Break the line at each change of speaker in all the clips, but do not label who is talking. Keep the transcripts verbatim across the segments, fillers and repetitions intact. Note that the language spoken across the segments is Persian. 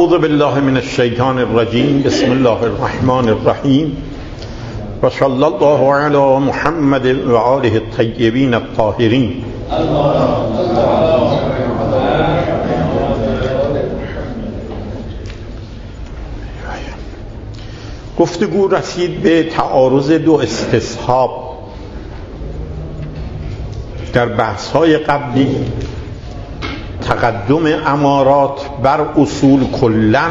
اعوذ بالله من الشیطان الرجیم. بسم الله الرحمن الرحیم و صلی الله علی محمد و آله الطیبین الطاهرین. گفتگو رسید به تعارض دو استصحاب. در بحث‌های قبلی تقدم امارات بر اصول کلاً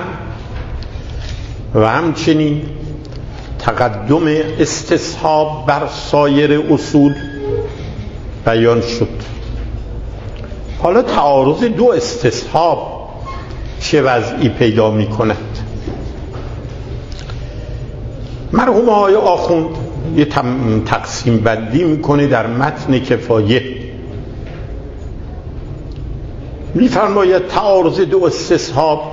و همچنین تقدم استصحاب بر سایر اصول بیان شد. حالا تعارض دو استصحاب چه وضعی پیدا می کند؟ مرحوم آقای آخوند یه تقسیم بندی میکنه در متن کفایه. میفرماید تعارض دو استصحاب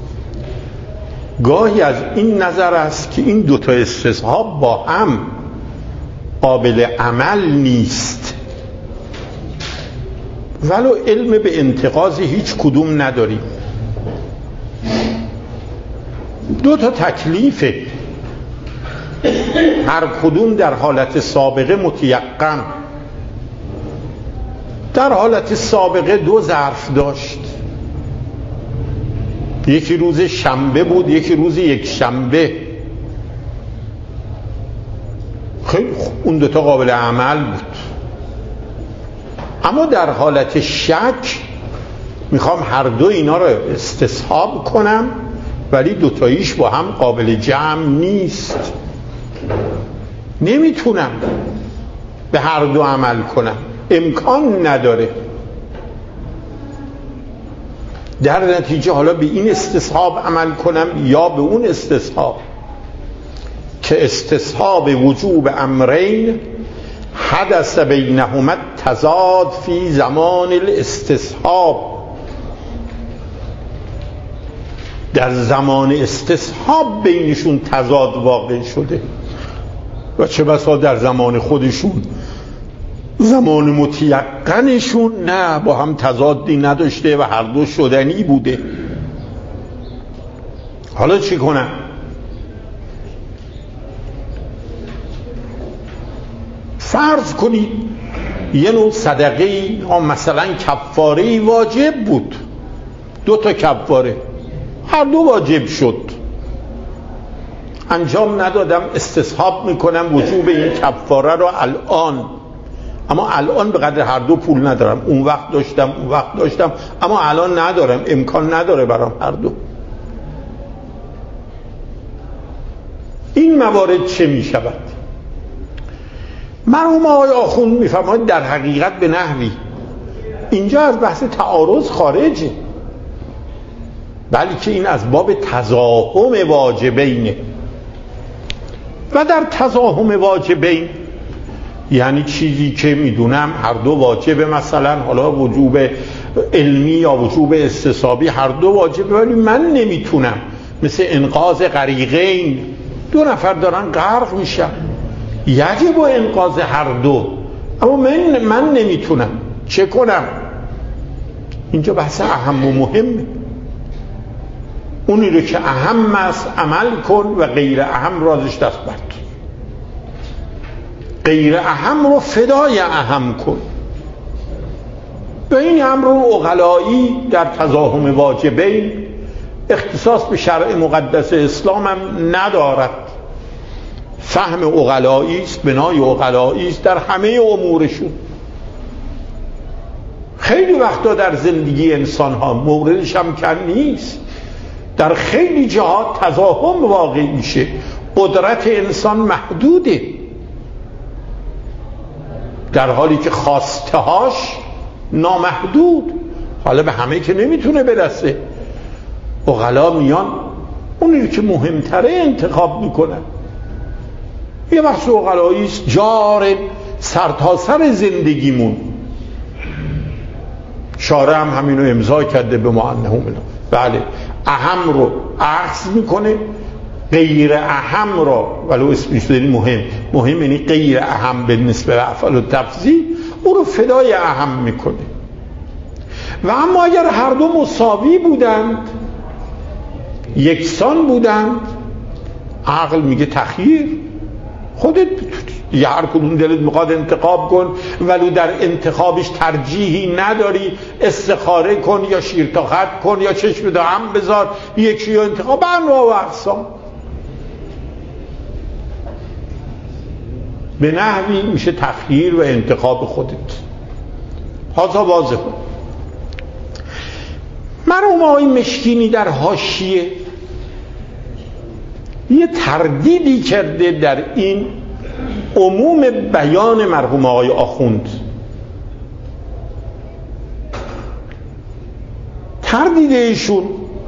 گاهی از این نظر است که این دوتا استصحاب با هم قابل عمل نیست، ولو علم به انتقاض هیچ کدوم نداریم. دو تا تکلیفه، هر کدوم در حالت سابقه متیقن. در حالت سابقه دو ظرف داشت، یکی روز شنبه بود، یکی روز یک شنبه. خیلی خوب، اون دوتا قابل عمل بود. اما در حالت شک میخوام هر دو اینا رو استصحاب کنم، ولی دوتاییش با هم قابل جمع نیست، نمیتونم به هر دو عمل کنم، امکان نداره. در نتیجه حالا به این استصحاب عمل کنم یا به اون استصحاب که استصحاب وجوب امرین حدث بینهما تضاد فی زمان الاستصحاب. در زمان استصحاب بینشون تضاد واقع شده و چه بسا در زمان خودشون، زمان متیقنشون، نه با هم تضادی نداشته و هر دو شدنی بوده. حالا چی کنم؟ فرض کنید یه نوع صدقه یا مثلا کفاره واجب بود، دو تا کفاره، هر دو واجب شد، انجام ندادم، استصحاب میکنم وجوب این کفاره رو الان، اما الان به قدر هر دو پول ندارم. اون وقت داشتم، اون وقت داشتم، اما الان ندارم، امکان نداره برام هر دو. این موارد چه میشود؟ مرحوم آقای آخوند میفرماید در حقیقت به نحوی اینجا از بحث تعارض خارجه، بلکه این از باب تزاحم واجبینه. و در تزاحم واجبین یعنی چیزی که میدونم هر دو واجبه، مثلا حالا وجوب علمی یا وجوب استصحابی هر دو واجبه، ولی من نمیتونم، مثل انقاذ غریقین، دو نفر دارن غرق میشن، یجب و انقاذ هر دو، اما من من نمیتونم، چه کنم؟ اینجا بحث اهم و مهمه. اونی رو که اهم است عمل کن و غیر اهم رازش دست برد. غیر اهم رو فدای اهم کن. به این امر عقلایی در تزاحم واجبین اختصاص به شرع مقدس اسلام هم ندارد. فهم عقلایی است، بنای عقلایی است در همه امورشون. خیلی وقتا در زندگی انسان ها موردش هم کم نیست، در خیلی جهات تزاحم واقع میشه، قدرت انسان محدوده، در حالی که خواسته هاش نامحدود. حالا به همه که نمیتونه برسه، عقلا میان اونی که مهمتره انتخاب میکنن. یه بحث عقلایی است جار سرتاسر زندگیمون. شارع هم همینو امضا کرده به معنهم. بله، اهم رو اخذ میکنه، غیر اهم را، ولو اسمش داری مهم مهم یعنی غیر اهم به نسبت به افعال و تفضیل، او رو فدای اهم میکنه. و اما اگر هر دو مساوی بودند، یکسان بودند. عقل میگه تخییر، خودت یه هر کدوم دلت میخواد انتخاب کن، ولو در انتخابش ترجیحی نداری، استخاره کن یا شیر تا خط کن یا چشم تا هم بذار، یکی یا انتخاب انواع و اقسام. به نحوی میشه تخییر و انتخاب خودت. هازا واضح کن. مرحوم آقای مشکینی در حاشیه یه تردیدی کرده در این عموم بیان مرحوم آقای آخوند. تردید ایشون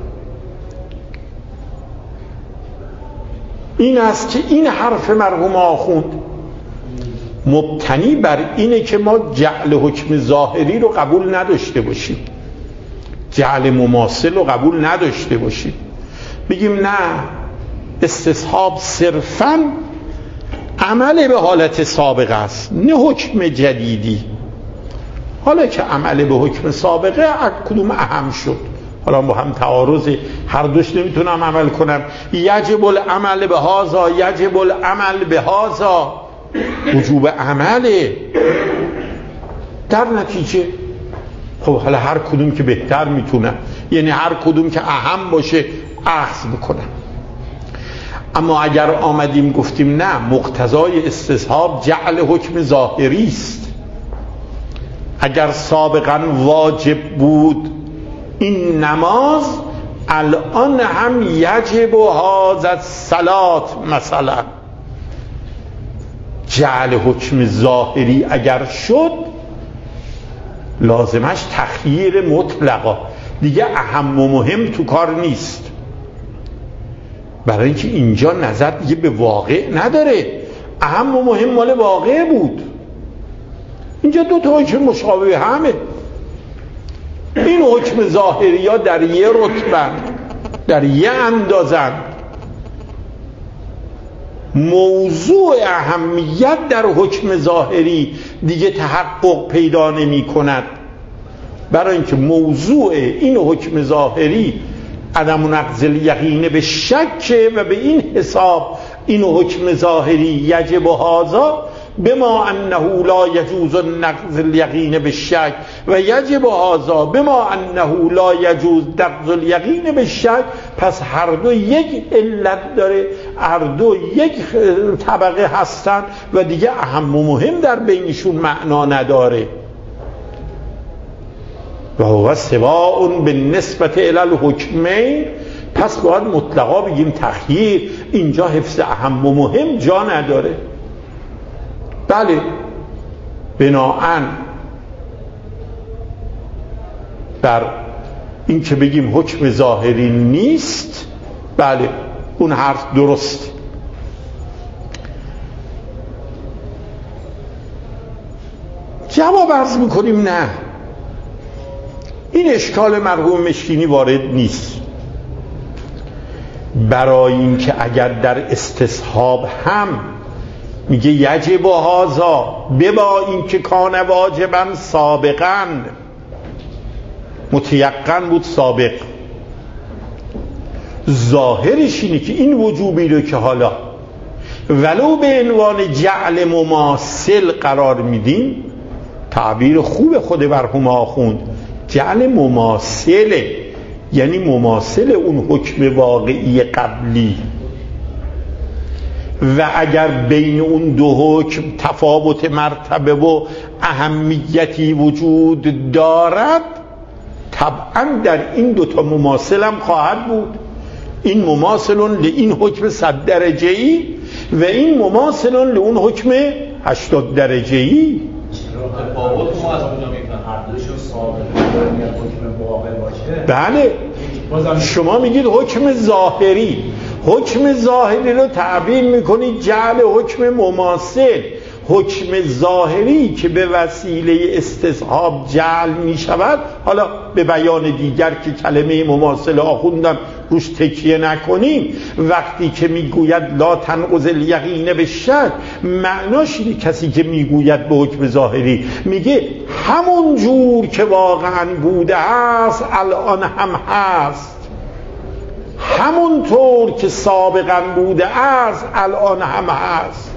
این است که این حرف مرحوم آخوند مبتنی بر اینه که ما جعل حکم ظاهری رو قبول نداشته باشیم، جعل مماثل رو قبول نداشته باشیم، بگیم نه استصحاب صرفاً عمل به حالت سابقه است نه حکم جدیدی. حالا که عمل به حکم سابقه کدوم اهم شد؟ حالا با هم تعارض، هر دوش نمیتونم عمل کنم. یجب العمل به هذا، یجب العمل به هذا، وجوب عمله. در نتیجه خب حالا هر کدوم که بهتر میتونم، یعنی هر کدوم که اهم باشه اخذ بکنم. اما اگر آمدیم گفتیم نه مقتضای استصحاب جعل حکم ظاهری است، اگر سابقا واجب بود این نماز الان هم یجب هذا الصلات مثلا، جعل حکم ظاهری اگر شد لازمش تخییر مطلقا، دیگه اهم و مهم تو کار نیست. برای اینکه اینجا نظر دیگه به واقع نداره، اهم و مهم مال واقع بود. اینجا دو تا حکم مشابه همه. این حکم ظاهری ها در یه رتبه، در یه اندازن، موضوع اهمیت در حکم ظاهری دیگه تحقق پیدا نمی کند، برای اینکه موضوع این حکم ظاهری عدم نقض الیقین به شک و به این حساب این حکم ظاهری یجب هذا بما انه لا یجوز نقض الیقین به شک و یجب هذا بما انه لا یجوز نقض الیقین به شک. پس هر دو یک علت داره، هر دو یک طبقه هستن و دیگه اهم و مهم در بینشون معنا نداره. و هو سواء بالنسبت الی الحکمین. پس باید مطلقا بگیم تخییر، اینجا حفظ اهم و مهم جا نداره. بله بناهن بر این که بگیم حکم ظاهری نیست، بله اون حرف درست. جواب عرض میکنیم نه، این اشکال مرحوم مشکینی وارد نیست. برای اینکه اگر در استصحاب هم میگه یجب هذا ببا اینکه کان واجبا سابقا، متیقن بود سابق، ظاهرش اینه که این وجوبی رو که حالا ولو به عنوان جعل مماثل قرار میدیم، تعبیر خوب خود مرحوم آخوند، جعل مماثله، یعنی مماثل اون حکم واقعی قبلی. و اگر بین اون دو حکم تفاوت مرتبه و اهمیتی وجود دارد، طبعا در این دوتا مماثل هم خواهد بود. این مماثلون لین حکم صد درجه ای و این مماثلون لون حکم هشتاد درجه ای.
تفاوت ما از اونجا میکنن هر دوشون ثابت حکم واقع باشه.
بله شما میگید حکم ظاهری، حکم ظاهری رو تعبیر میکنید جعل حکم مماثل. حکم ظاهری که به وسیله استصحاب جعل میشود، حالا به بیان دیگر که کلمه مماثل آخوندم روش تکیه نکنیم، وقتی که میگوید لا تنقض الیقین به شک، معناش اینه کسی که میگوید به حکم ظاهری میگه همون جور که واقعا بوده هست الان هم هست، همونطور که سابقا بوده است الان هم هست.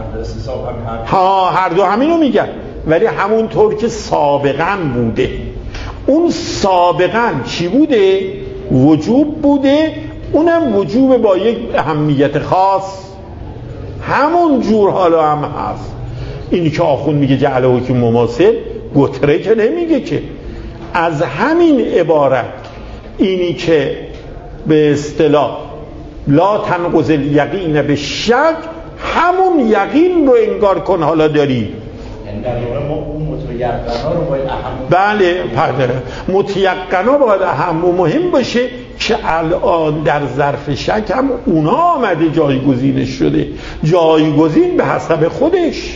ها هر دو همینو میگن، ولی همونطور که سابقا بوده. اون سابقا چی بوده؟ وجوب بوده، اونم وجوب با یک اهمیت خاص، همون جور حالا هم هست. اینی که آخوند میگه جعل حکم مماثل گتره که نمیگه که، از همین عبارت اینی که به اصطلاح لا تنقض الیقین به شک، همون یقین رو انگار کن حالا داری. بله متیقنا باید اهم و مهم باشه که الان در ظرف شک هم اونا آمده جایگزینش شده، جایگزین به حسب خودش.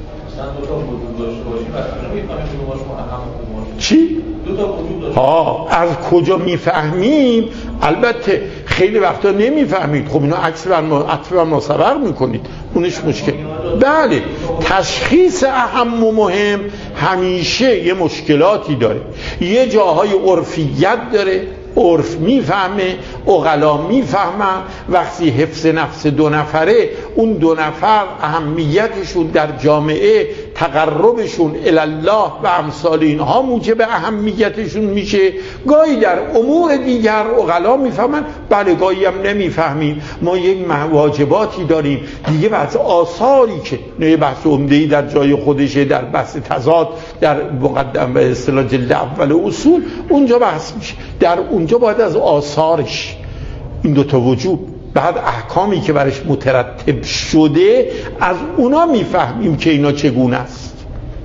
چی؟ ها از کجا میفهمیم؟ البته خیلی وقتا نمیفهمید. خب اینو عکس بر عطف بر مسبق میکنید، اونش مشکل. بله تشخیص اهم و مهم همیشه یه مشکلاتی داره، یه جاهای عرفیت داره، عرف میفهمه، عقلا میفهمن. وقتی حفظ نفس دو نفره، اون دو نفر اهمیتشون در جامعه، تقربشون الله و امثال اینها موجب اهمیتشون میشه. گاهی در امور دیگر عقلا میفهمن، بله گاهی هم نمیفهمیم. ما یک واجباتی داریم دیگه، بعض آثاری که نه بحث عمده‌ای در جای خودشه، در بحث تضاد در مقدمه به اصطلاح جلد اول اصول اونجا بحث میشه. در اونجا باید از آثارش این دو تا وجوب، بعد احکامی که برش مترتب شده، از اونا میفهمیم که اینا چگونه است.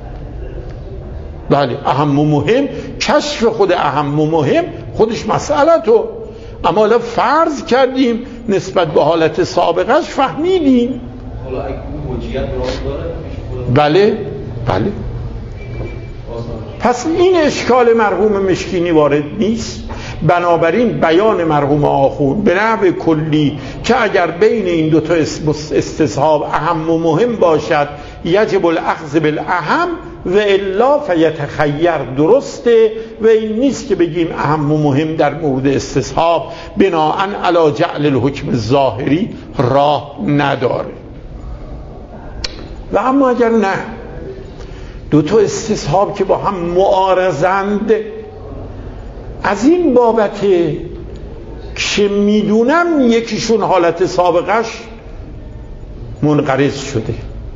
بله اهم و مهم، کشف خود اهم و مهم خودش مسئله تو، اما حالا فرض کردیم نسبت به حالت سابقش فهمیدیم. بله بله. پس این اشکال مرحوم مشکینی وارد نیست. بنابراین بیان مرحوم آخوند به نحو کلی که اگر بین این دوتا استصحاب اهم و مهم باشد یجب الاخذ بالاهم و الا فیتخیر، درسته. و این نیست که بگیم اهم و مهم در مورد استصحاب بناءً علی جعل الحکم الظاهری راه نداره. و اما اگر نه، دو تا استصحاب که با هم معارضند، از این بابته که میدونم یکیشون حالت سابقش منقرض شده،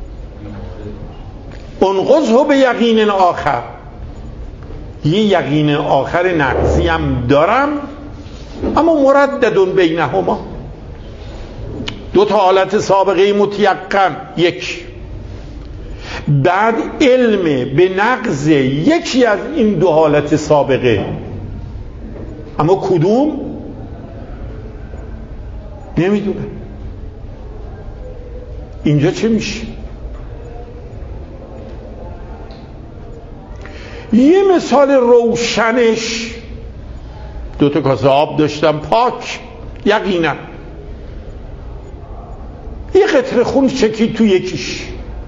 انقضه به یقین آخر، یه یقین آخر نقضی هم دارم، اما مردد بینهما، دو تا حالت سابقه متیقن، یک بعد علم به نقض یکی از این دو حالت سابقه، اما کدوم نمیدونه. اینجا چه میشه؟ یه مثال روشنش، دو تا کاسه آب داشتم پاک، یقینا یه قطره خون چکید تو یکیش،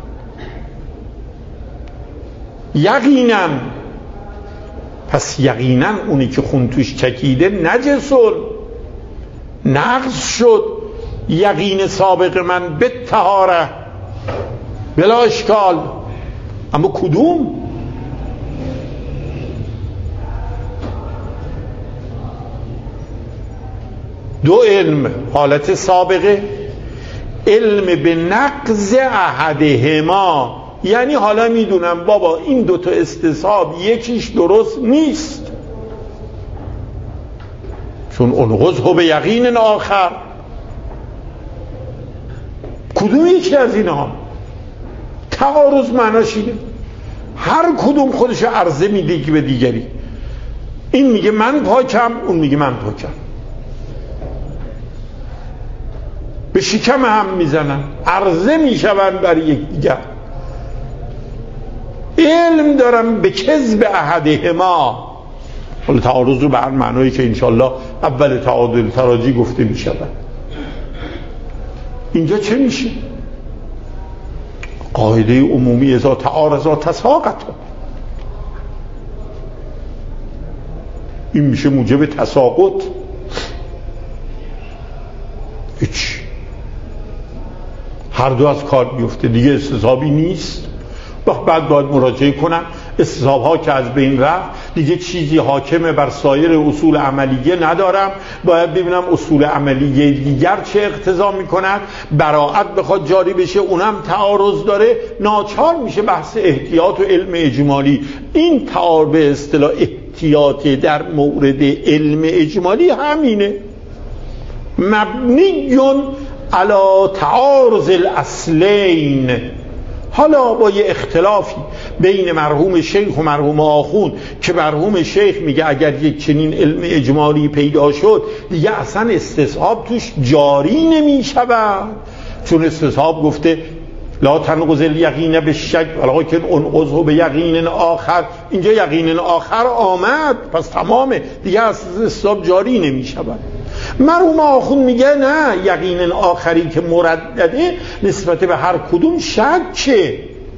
یقینا، پس یقینا اونی که خون توش چکیده نجسون، نقض شد. یقین سابق من به طهاره بلا اشکال، اما کدوم؟ دو علم، حالت سابقه، علم به نقض احدهما، یعنی حالا میدونم بابا این دوتا استصحاب یکیش درست نیست، چون انقضه به یقین آخر. کدوم یکی از اینها؟ تعارض معناش اینه هر کدوم خودش عرضه میده که به دیگری، این میگه من پاکم، اون میگه من پاکم، به شکم هم میزنن، عرضه میشون بر یک دیگر. علم دارم به کذب احدهما، حالا تعارض رو به هر معنایی که انشالله اول تعادل تراجی گفته میشود. اینجا چه میشه؟ قاعده عمومی ازا تعارضا تساقط، این میشه موجب تساقط. هیچ، هر دو از کار بیفته دیگه استصحابی نیست. بعد باید مراجعه کنم استصحاب ها که از بین رفت، دیگه چیزی حاکمه بر سایر اصول عملیه ندارم، باید ببینم اصول عملیه دیگر چه اقتضا میکند، براعت بخواد جاری بشه اونم تعارض داره، ناچار میشه بحث احتیاط و علم اجمالی. این تعارض به اصطلاح احتیاط در مورد علم اجمالی همینه، مبنیون علی تعارض الاصلین. حالا با یه اختلافی بین مرحوم شیخ و مرحوم آخون که مرحوم شیخ میگه اگر یک چنین علم اجمالی پیدا شد دیگه اصلا استصحاب توش جاری نمیشود، چون استصحاب گفته لا تنقض الیقین بالشک ولکن انقضه بیقین آخر. اینجا یقین آخر آمد، پس تمامه دیگه استصحاب جاری نمیشود. مرحوم آخون میگه نه، یقین آخری که مردده نسبت به هر کدوم شکه،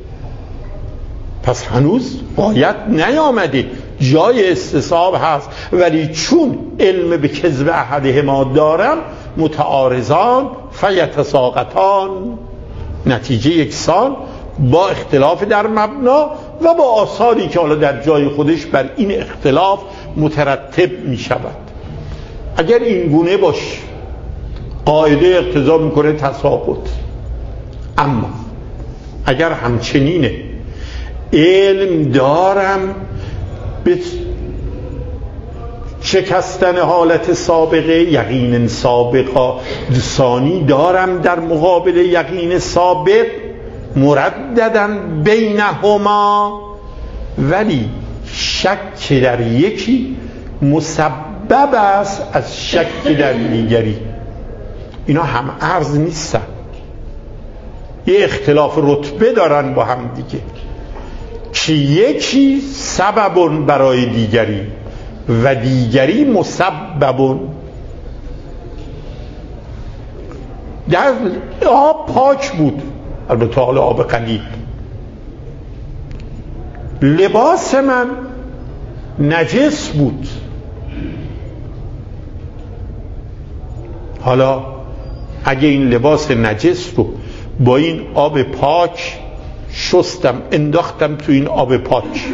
پس هنوز باید نیامده، جای استصحاب هست، ولی چون علم به کذب احدهما دارم متعارضان فیتساقطان، نتیجه یکسان با اختلاف در مبنا و با آثاری که حالا در جای خودش بر این اختلاف مترتب می شود. اگر این گونه باش قاعده اقتضا میکنه تساقط، اما اگر همچنینه علم دارم به شکستن حالت سابقه، یقین سابقه ثانی دارم در مقابل یقین سابق، مرددن بینهما، ولی شک در یکی مسبب است از شک در دیگری. اینا هم عرض نیستن، یه اختلاف رتبه دارن با هم دیگه که یکی سبب برای دیگری و دیگری مسبب. در آب پاک بود، البته حالا آب قلیل، لباس من نجس بود، حالا اگه این لباس نجس رو با این آب پاک شستم انداختم تو این آب پاک،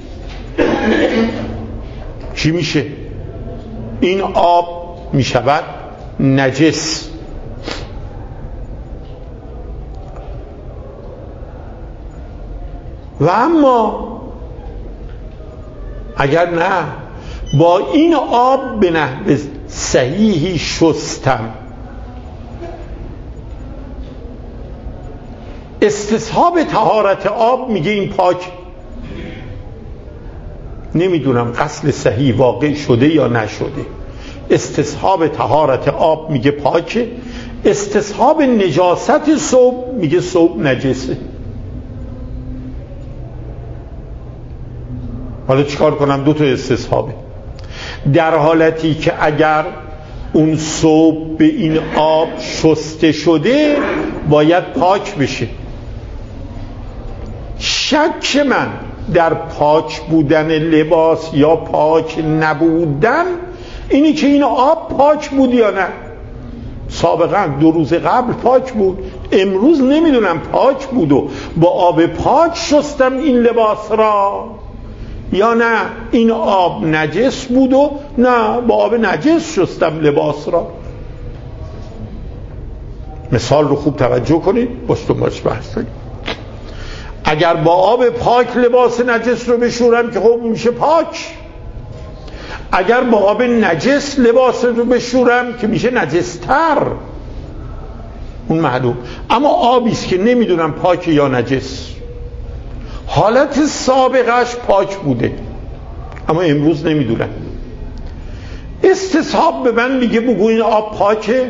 چی میشه؟ این آب میشود نجس. و اما اگر نه با این آب به نحو صحیحی شستم، استصحاب طهارت آب میگه این پاک، نمیدونم غسل صحیح واقع شده یا نشده، استصحاب طهارت آب میگه پاکه، استصحاب نجاست ثوب میگه ثوب نجسه. حالا چیکار کنم؟ دو تا استصحابه، در حالتی که اگر اون ثوب به این آب شسته شده باید پاک بشه. شک من در پاک بودن لباس یا پاک نبودن اینی که این آب پاک بود یا نه. سابقا دو روز قبل پاک بود، امروز نمیدونم پاک بود و با آب پاک شستم این لباس را، یا نه این آب نجس بود و نه با آب نجس شستم لباس را. مثال رو خوب توجه کنید، باشتون باش بحث کنید. اگر با آب پاک لباس نجس رو بشورم که خب میشه پاک، اگر با آب نجس لباس رو بشورم که میشه نجستر، اون معلوم. اما آبیست که نمیدونم پاک یا نجس، حالت سابقش پاک بوده اما امروز نمیدونم، استصحاب به من میگه بگو این آب پاکه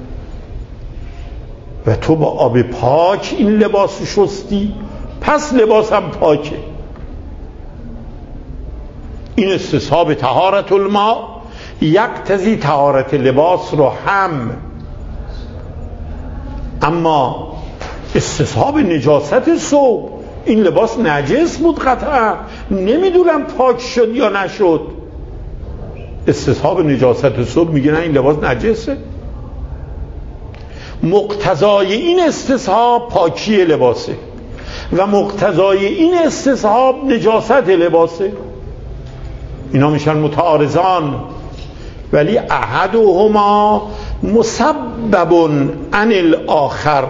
و تو با آب پاک این لباس شستی، پس لباسم پاکه. این استصحاب طهارت الماء یقتضی طهارت لباس رو هم، اما استصحاب نجاست ثوب، این لباس نجس بود قطعا، نمیدونم پاک شد یا نشد، استصحاب نجاست ثوب میگه نه این لباس نجسه. مقتضای این استصحاب پاکی لباسه و مقتضای این استصحاب نجاست لباسه، اینا میشن متعارضان. ولی احدهما مسبب عن الاخر،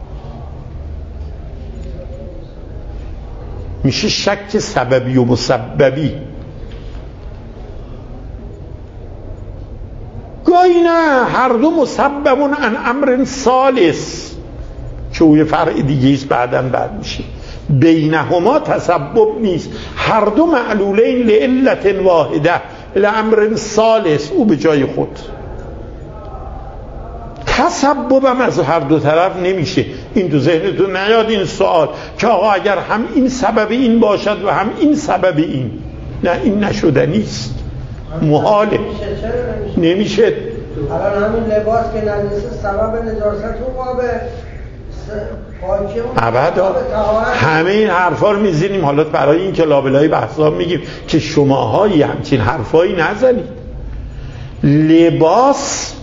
میشه شک سببی و مسببی. گاهی نه، هر دو مسبب عن امر ثالث که اوی فرع دیگه ایست بعداً بعد میشه. بینهما تسبب نیست، هر دو معلولین لعلت واحده لامر ثالث، او به جای خود. تسبب هم از هر دو طرف نمیشه. این تو ذهنتون نیاد این سوال که آقا اگر هم این سبب این باشد و هم این سبب این، نه این نشده نیست، محاله، نمیشه.
الان همین لباس که نجسه سبب نجاست و قابه
ابدا همه این حرفا رو میزنیم حالا برای این که لابلای بحثا میگیم که شماهایی همچین حرفایی نزنید. لباس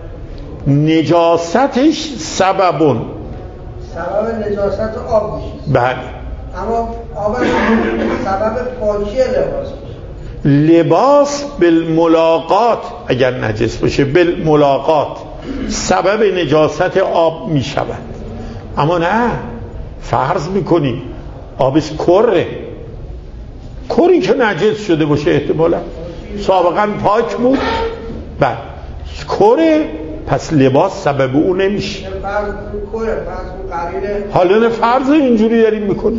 نجاستش سببون،
سبب نجاست آب میشه،
بله،
اما آب سبب پاکی لباس میشه.
لباس بالملاقات اگر نجس باشه بالملاقات سبب نجاست آب میشود. اما نه، فرض میکنی آبش کره، کری که نجس شده باشه احتمالا سابقا پاک بود، بعد کره، پس لباس سبب او نمیشه. حالا نه فرض اینجوری داریم میکنیم.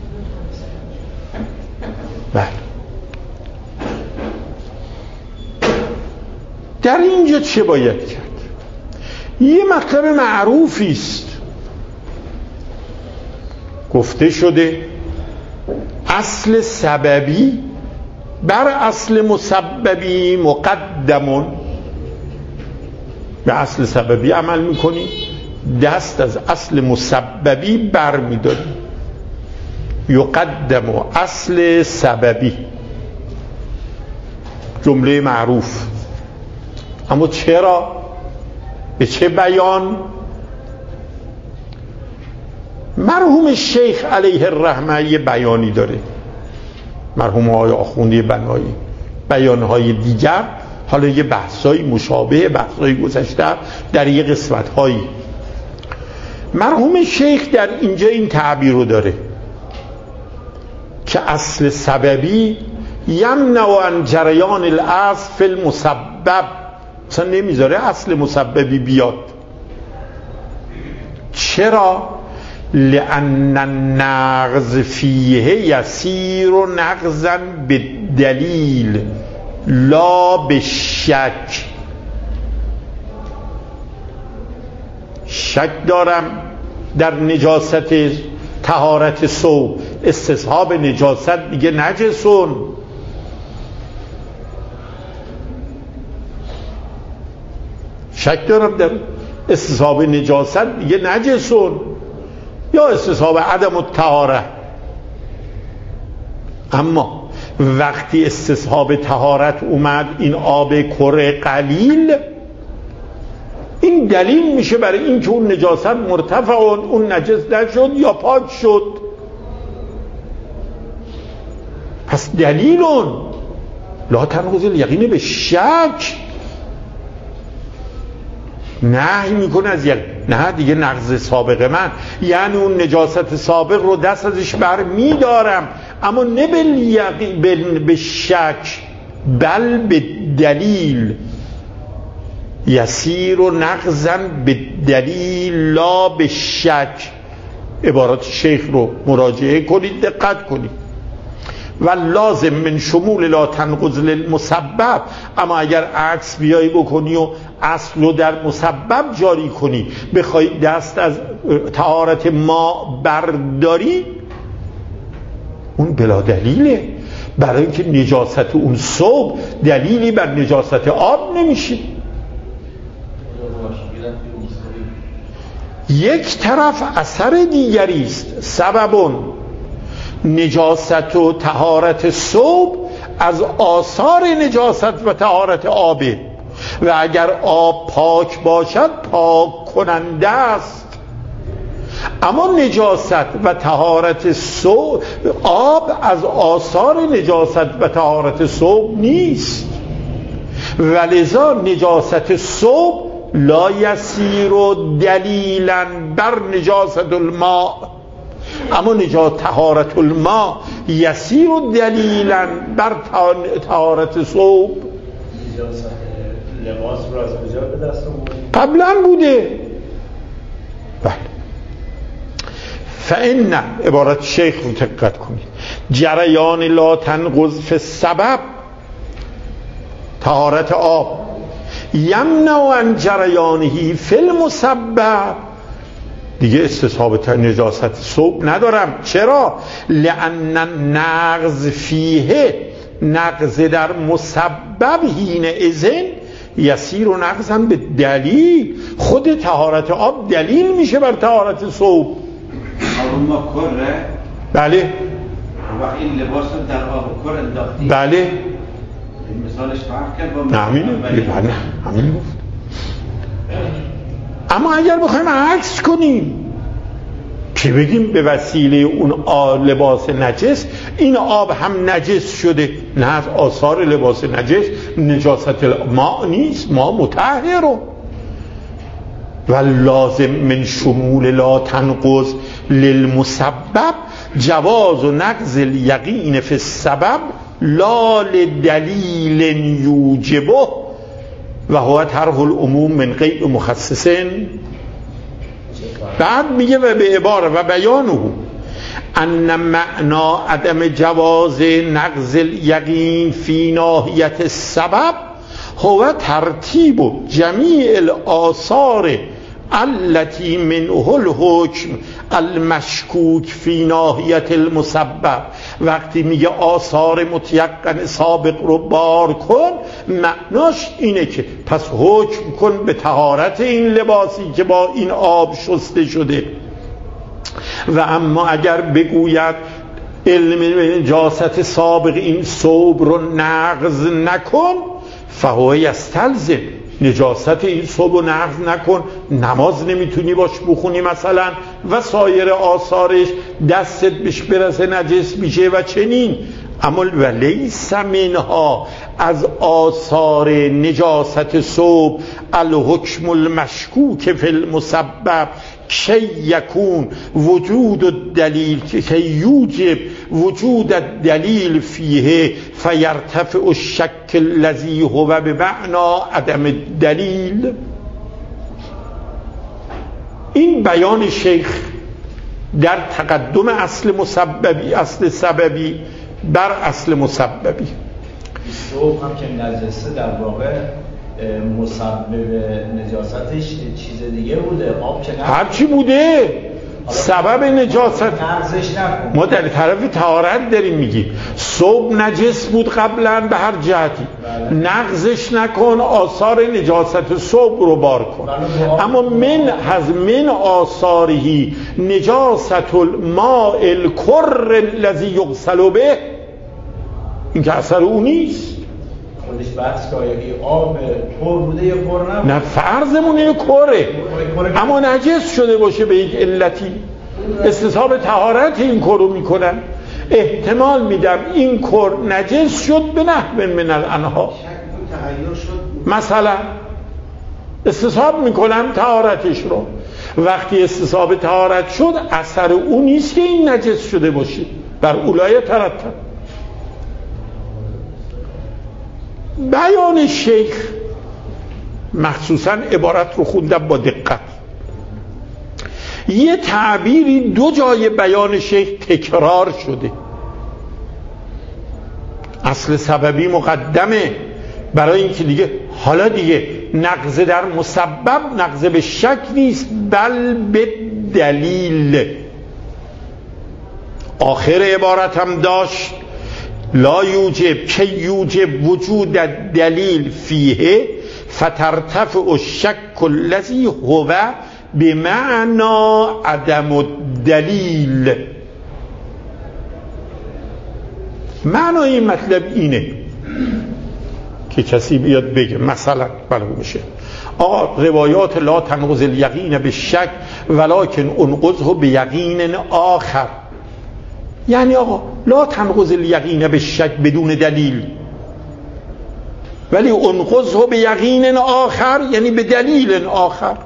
بله، در اینجا چه باید کرد؟ یه مطلب معروفی است، گفته شده اصل سببی بر اصل مسببی مقدمون. به اصل سببی عمل میکنی، دست از اصل مسببی بر میداری. یقدم اصل سببی، جمله معروف. اما چرا؟ به چه بیان؟ مرحوم شیخ علیه الرحمه یه بیانی داره، مرحوم آقای آخوندی بنایی، بیانهای دیگر، حالا یه بحثای مشابه بحثای گذشته در یه قسمتهایی. مرحوم شیخ در اینجا این تعبیر رو داره که اصل سببی یمنع عن جریان الاصل فی المسبب، مثلا نمیذاره اصل مسببی بیاد. چرا؟ لأن النقض فیه یسیر نقضا بالدلیل لا بالشک. شک دارم در نجاست طهارت ثوب، استصحاب نجاست دیگه نجسون. شک دارم در استصحاب نجاست دیگه نجسون یا استصحاب عدم الطهاره. اما وقتی استصحاب طهارت اومد، این آب کره قلیل، این دلیل میشه برای این که اون نجاست مرتفع، اون نجس نشد یا پاک شد. پس دلیلون لا تنقض الیقین به شک. نهی میکنه از یک، نه دیگه نقض سابق من، یعنی اون نجاست سابق رو دست ازش بر میدارم، اما نه به شک بل به دلیل. یسیر و نقضا به دلیل لا به شک. عبارات شیخ رو مراجعه کنید، دقت کنید. و لازم من شمول لا تنقض للمسبب. اما اگر عکس بیایی بکنی و اصل رو در مسبب جاری کنی، بخوای دست از طهارت ما برداری، اون بلا دلیله، برای اینکه نجاست اون ثوب دلیلی بر نجاست آب نمیشه. یک طرف اثر دیگری است، سببون نجاست و طهارت ثوب از آثار نجاست و طهارت آبه، و اگر آب پاک باشد پاک کننده است. اما نجاست و طهارت ثوب، آب از آثار نجاست و طهارت ثوب نیست، ولذا نجاست ثوب لا یسیر دلیلا بر نجاست الماء، اما نجاست طهارت الماء یسیر دلیلا بر طهارت ثوب.
نجاست لباس رو از کجا به دست آورد؟
قبلا بوده. بله. فإن عبارت شیخ رو دقت کنید، جریان لا تنقض فی السبب، طهارت آب، یمنع عن جریانه فی المسبب، دیگه استصحاب نجاست ثوب ندارم. چرا؟ لأن نقض فیه، نقض در مسبب حین اذن یسیر و نقضا به دلیل، خود طهارت آب دلیل میشه بر طهارت ثوب.
آب ما کره؟
بله.
وقت این لباس رو در آب کر انداختی؟
بله.
این مثالش فرق کرد با
نه همینه. بله همینه گفت. اما اگر بخوایم عکس کنیم که بگیم به وسیله اون لباس نجس این آب هم نجس شده، نه از آثار لباس نجس، نجاست ما نیست، ما مطهر و لازم من شمول لا تنقض للمسبب جواز و نقض الیقین فی السبب لا لدلیل یوجبه و هو طرح العموم من غیر مخصص. بعد میگه و به عباره و بیانه ان معنا عدم جواز نقض الیقین فی ناحیت السبب هو ترتیب جمیع الآثار التي منه الحکم المشکوک فی ناحیت المسبب. وقتی میگه آثار متیقن سابق رو بار کن، معناش اینه که پس حکم کن به طهارت این لباسی که با این آب شسته شده. و اما اگر بگوید علم نجاست سابق این ثوب رو نقض نکن، فهو یستلزم، نجاست این ثوب رو نقض نکن، نماز نمیتونی باش بخونی مثلا و سایر آثارش دستت بهش برسه نجس میشه و چنین. اما ولیس منها، از آثار نجاست ثوب الحکم المشکوک فی المسبب کی یکون وجود الدلیل، کی یوجب وجود الدلیل فیه فیرتفع الشک الذی هو بمعنی عدم الدلیل. این بیان شیخ در تقدم اصل مسببی، اصل سببی بر اصل مسببی.
ثوب هم که نجسه در واقع مسبب نجاستش چیز دیگه بوده، آب که نه
هر چی بوده سبب نجاست
نقضش نکن.
ما در طرف طهارت داریم میگیم ثوب نجس بود قبلا به هر جهتی، نقضش نکن، آثار نجاست ثوب رو بار کن. اما من از من آثارهی نجاست الماء الکر الذی یغسل به، این که اثر اون نیست.
خودش بحث که آیا آب پر بوده یا پر نبوده؟
نه فرضمون اینه کره، اما نجس شده باشه به یک علتی، استصحاب طهارت این کر رو میکنن. احتمال میدم این کر نجس شد به نحو من الانها، مثلا استصحاب میکنم طهارتش رو، وقتی استصحاب طهارت شد اثر اون نیست که این نجس شده باشه، بر اولای ترتب. بیان شیخ مخصوصا عبارت رو خوندم با دقت، یه تعبیری دو جای بیان شیخ تکرار شده. اصل سببی مقدمه برای اینکه دیگه حالا دیگه نقض در مسبب نقض به شک نیست بل به دلیل. آخر عبارت هم داشت لا یوجب که یوجب وجود دلیل فیه فترتفع الشک الذی هو بمعنی عدم الدلیل. معنای این مطلب اینه که کسی بیاد بگه مثلا معلوم میشه آقا روایات لا تنقض الیقین به شک ولکن انقضه به یقین آخر، یعنی آقا لا تنقض الیقین به شک بدون دلیل، ولی انقضه به یقین آخر یعنی به دلیل آخر.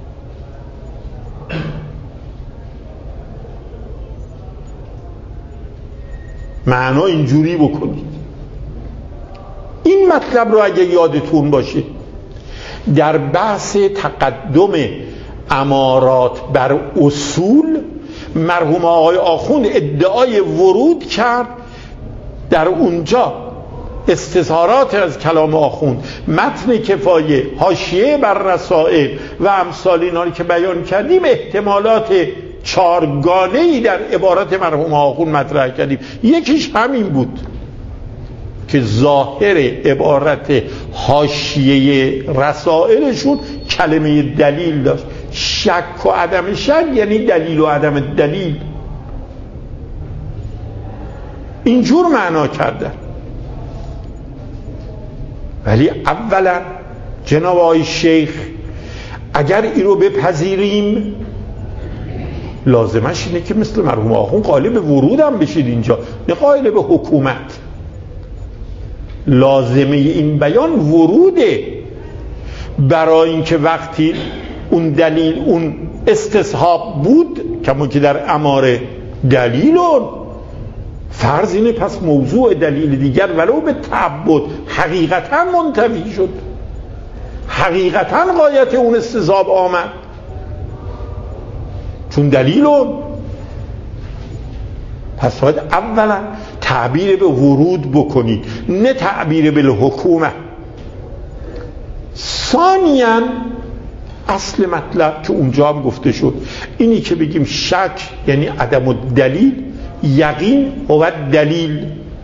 معنا اینجوری بکنید. این مطلب رو اگه یادتون باشه در بحث تقدم امارات بر اصول مرحوم آقای آخوند ادعای ورود کرد، در اونجا استظهارات از کلام آخوند، متن کفایه، حاشیه بر رسائل و امثال اینا رو که بیان کردیم احتمالات چارگانه‌ای در عبارت مرحوم آخوند مطرح کردیم. یکیش همین بود که ظاهر عبارت حاشیه رسائلشون کلمه دلیل داشت. شک و عدم شک یعنی دلیل و عدم دلیل، اینجور معنا کردن. ولی اولا جناب آقای شیخ اگر این رو بپذیریم لازمش اینه که مثل مرحوم آخوند قائل به ورود هم بشید اینجا، نه قائل به حکومت. لازمه این بیان وروده، برای اینکه وقتی اون دلیل اون استصحاب بود کما که در اماره دلیلون فرض اینه پس موضوع دلیل دیگر ولو به تعبد حقیقتا منتفی شد، حقیقتا غایت اون استصحاب آمد، چون دلیلون. پس باید اولا تعبیر به ورود بکنید نه تعبیر به حکومت. ثانیاً اصل مطلب که اونجا هم گفته شد اینی که بگیم شک یعنی عدم الدلیل، یقین هو دلیل.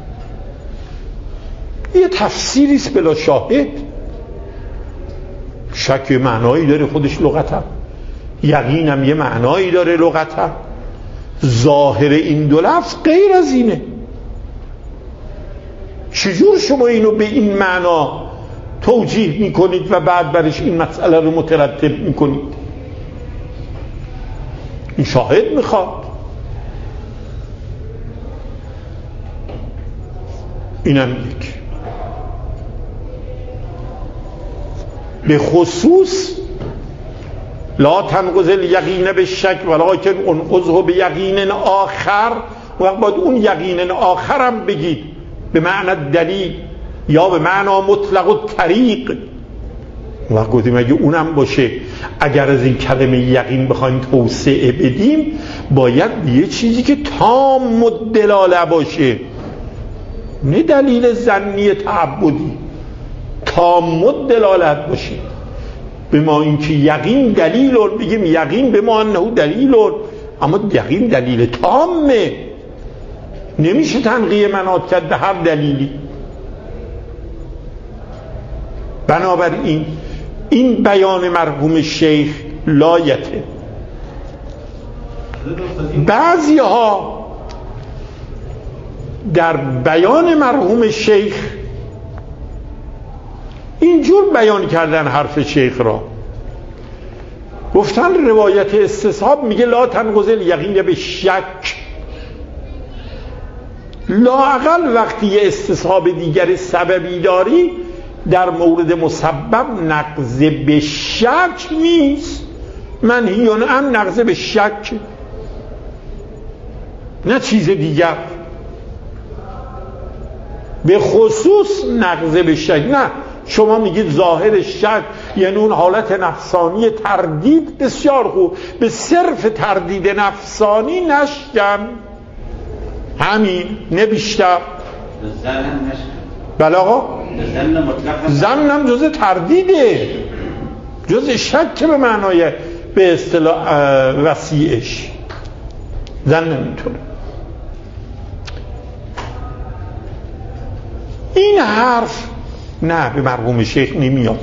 یه تفسیری است بلا شاهد. شک معنایی داره خودش لغتا، یقین هم یه معنایی داره لغتا. ظاهر این دو لفظ غیر از اینه. چجور شما اینو به این معنا توجیه میکنید و بعد برش این مسئله رو مترتب میکنید؟ این شاهد میخواد. اینم یک. به خصوص لا تنقض الیقین به شک ولکن انقضه به یقین آخر، وقت باید اون یقین آخر هم بگید به معنی دلیل یا به معنی مطلق و طریق. وقت گفتیم اگه اونم باشه، اگر از این کلمه یقین بخوایم توسعه بدیم باید یه چیزی که تام الدلاله باشه، نه دلیل ظنی تعبدی، تام الدلالت باشه. به ما اینکه یقین دلیلون بگیم یقین به ما انه دلیلون، اما یقین دلیل تامه، نمیشه تنقیه مناط کرد به هر دلیلی. بنابراین این بیان مرحوم شیخ لایته. بعضی ها در بیان مرحوم شیخ اینجور بیان کردن حرف شیخ را، گفتن روایت استصحاب میگه لا تنقض الیقین به شک، لااقل وقتی یه استصحاب دیگر سببی داری در مورد مسبب نقض به شک نیست، منهیون عن نقض به شک، نه چیز دیگر. به خصوص نقض به شک نه، شما میگید ظاهر شک یعنی اون حالت نفسانی تردید، بسیار خوب، به صرف تردید نفسانی نشکن، همین، نه بیشتر.
زن نشکن.
بله آقا،
زن مطلق
زن هم جز تردیده، جز شک به معنای به اصطلاح وسیعش، زن نمیتونه. این حرف نه به مرحوم شیخ نمیاد،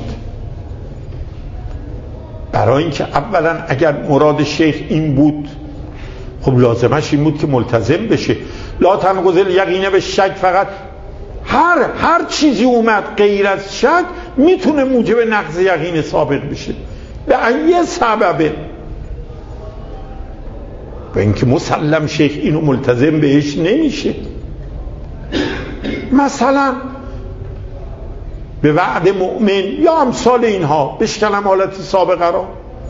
برای اینکه اولا اگر مراد شیخ این بود خب لازمش این بود که ملتزم بشه. لا تنقض الیقین به شک فقط هر هر چیزی اومد غیر از شک میتونه موجب نقض یقین سابق بشه. به ای سببه؟ به اینکه مسلم شیخ اینو ملتزم بهش نمیشه. مثلا به وعد مؤمن یا امثال اینها بشکنم حالت سابقه را.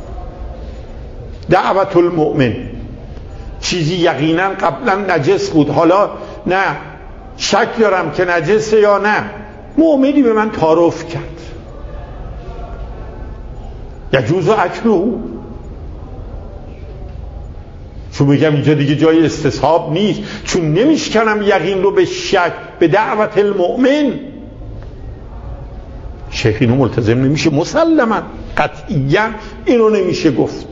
دعوت المؤمن چیزی یقینا قبلا نجس بود، حالا نه شک دارم که نجسه یا نه، مؤمنی به من تعارف کرد، یجوز اکله. چون میگم اینجا دیگه جای استصحاب نیست، چون نمیشکنم یقین رو به شک، به دعوت المؤمن. شیخ اینو ملتزم نمیشه، مسلما قطعیاً اینو نمیشه گفت.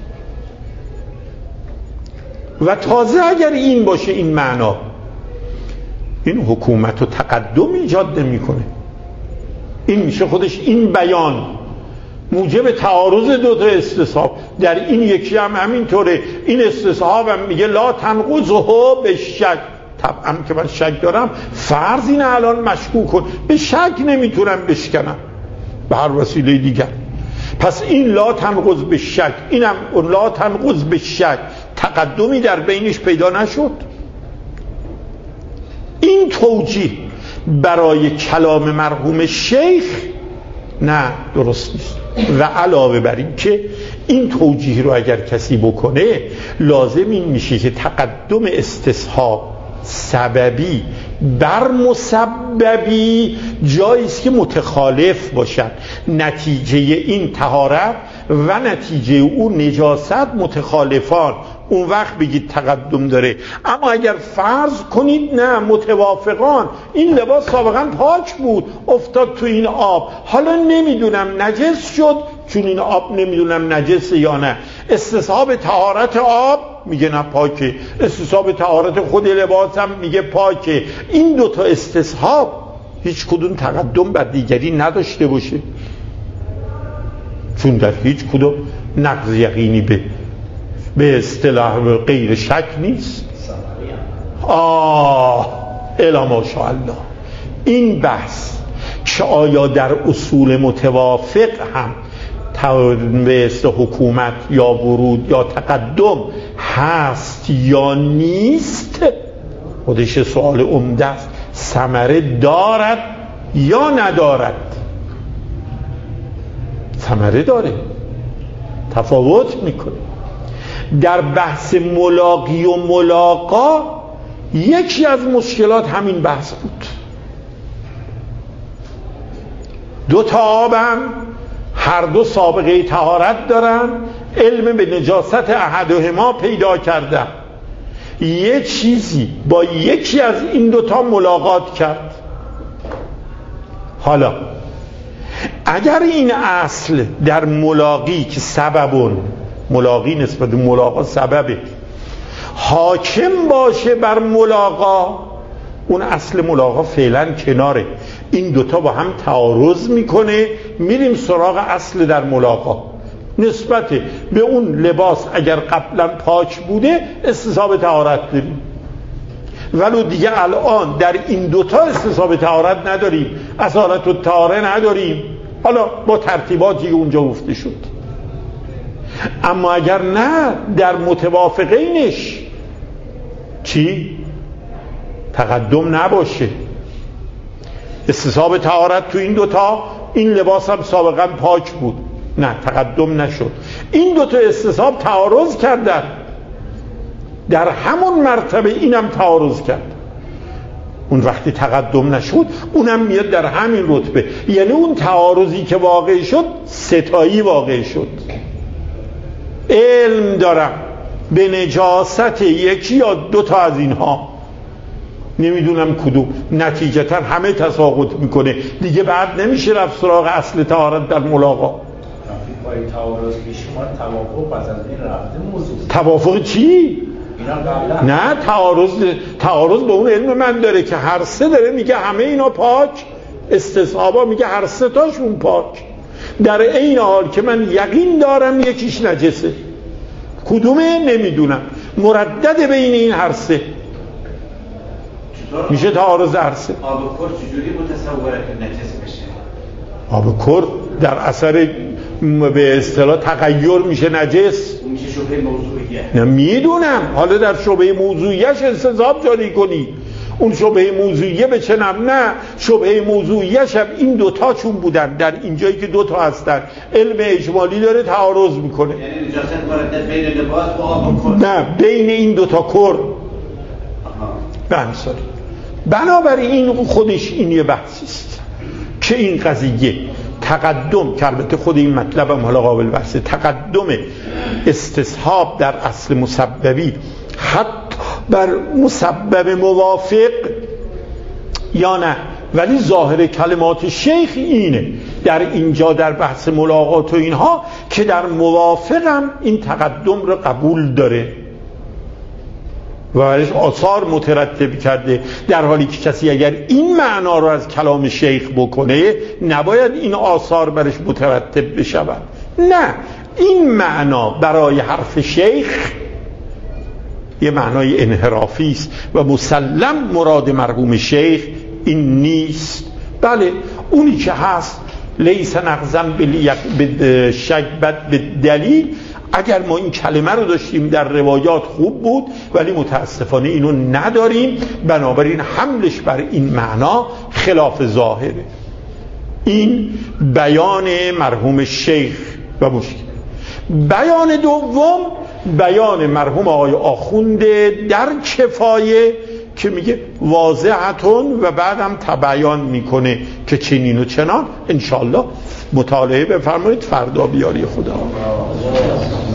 و تازه اگر این باشه این معنا، این حکومت و تقدم ایجاد نمیکنه. این میشه خودش این بیان موجب تعارض دو تا استصحاب. در این یکی هم همینطوره، این استصحاب هم میگه لا تنقضه به شک. طبعا که من شک دارم، فرض اینه الان مشکوک کن، به شک نمیتونم بشکنم به هر وسیله دیگر. پس این لا تنقض به شک، اینم لا تنقض به شک، تقدمی در بینش پیدا نشد. این توجیه برای کلام مرحوم شیخ نه درست نیست. و علاوه بر این که این توجیه رو اگر کسی بکنه، لازم این میشه که تقدم استصحاب سببی بر مسببی جاییست که متخالف باشد. نتیجه این طهارت و نتیجه او نجاست متخالفان، اون وقت بگید تقدم داره. اما اگر فرض کنید نه متوافقان، این لباس سابقا پاک بود افتاد تو این آب، حالا نمیدونم نجس شد، چون این آب نمیدونم نجسه یا نه، استصحاب طهارت آب میگه نه پاکه، استصحاب طهارت خود لباس هم میگه پاکه. این دوتا استصحاب هیچ کدوم تقدم بر دیگری نداشته باشه، چون در هیچ کدوم نقض یقینی به به اصطلاح غیر شک نیست. آه الا ماشاءالله. این بحث که آیا در اصول متوافق هم به اصطلاح حکومت یا ورود یا تقدم هست یا نیست، خودش سوال عمده است. ثمره دارد یا ندارد؟ ثمره داره، تفاوت میکنه. در بحث ملاقی و ملاقا یکی از مشکلات همین بحث بود. دو تا آبن، هر دو سابقه طهارت دارن، علم به نجاست احدهما پیدا کردن، یه چیزی با یکی از این دوتا ملاقات کرد. حالا اگر این اصل در ملاقی که سببون، ملاقی نسبت به ملاقا سببه، حاکم باشه بر ملاقا، اون اصل ملاقا فعلا کناره، این دوتا با هم تعارض میکنه، میریم سراغ اصل در ملاقا. نسبت به اون لباس اگر قبلا پاک بوده استصحاب طهارت داریم، ولو دیگه الان در این دوتا استصحاب طهارت نداریم، اصالت الطهاره نداریم، حالا با ترتیباتی که اونجا گفته شد. اما اگر نه در متوافقینش چی؟ تقدم نباشه، استصحاب طهارت تو این دوتا، این لباس هم سابقا پاک بود، نه تقدم نشد، این دوتا استصحاب تعارض کردن، در همون مرتبه اینم تعارض کرد، اون وقتی تقدم نشد اونم میاد در همین رتبه. یعنی اون تعارضی که واقع شد ستایی واقع شد. علم دارم به نجاست یکی یا دو تا از اینها، نمیدونم کدوم، نتیجتا همه تساقط میکنه دیگه، بعد نمیشه رفت سراغ اصل طهارت در ملاقا.
پای تعارض به شما توافق پس از این رفته موضوع.
توافق چی؟ نه تعارض، تعارض با اون علم من داره که هر سه داره میگه همه اینا پاک، استصحابا میگه هر سه تاشون پاک، در این حال که من یقین دارم یکیش نجسه، کدومه نمیدونم، مردد بین این هر سه. میشه تعارض عرصه.
آب کر چجوری متصوره که نجس بشه؟
آب کر در اثر به اصطلاح تغییر میشه نجس.
اون میشه شبهه موضوعیه.
نه میدونم، حالا در شبهه موضوعیش استصحاب جاری کنی. اون شبهه موضوعیه به چه نم؟ نه، شبهه موضوعیش هم این دوتا چون بودن در اینجایی که دوتا هستن علم اجمالی داره تعارض میکنه.
یعنی نجاست وارد بین لباس و آب کر؟
نه، بین این دوتا کر. بنساری بنابراین این خودش این یه بحثی است که این قضیه تقدم، که البته خود این مطلب هم حالا قابل بحثه، تقدم استصحاب در اصل مسببی حتی بر مسبب موافق یا نه، ولی ظاهر کلمات شیخ اینه در اینجا در بحث ملاقات و اینها که در موافقم این تقدم رو قبول داره و برش آثار مترتب کرده، در حالی که کسی اگر این معنا رو از کلام شیخ بکنه نباید این آثار برش مترتب بشود. نه، این معنا برای حرف شیخ یه معنای انحرافی است و مسلم مراد مرحوم شیخ این نیست. بله اونی که هست لیس نقضم به شکبت به دلیل، اگر ما این کلمه رو داشتیم در روایات خوب بود، ولی متاسفانه اینو نداریم، بنابراین حملش بر این معنا خلاف ظاهره. این بیان مرحوم شیخ و مشکل. بیان دوم بیان مرحوم آقای آخونده در کفایه که میگه واضحتون و بعدم تبیان میکنه که چنین و چنان. انشالله مطالعه بفرمایید، فردا بیاری خدا.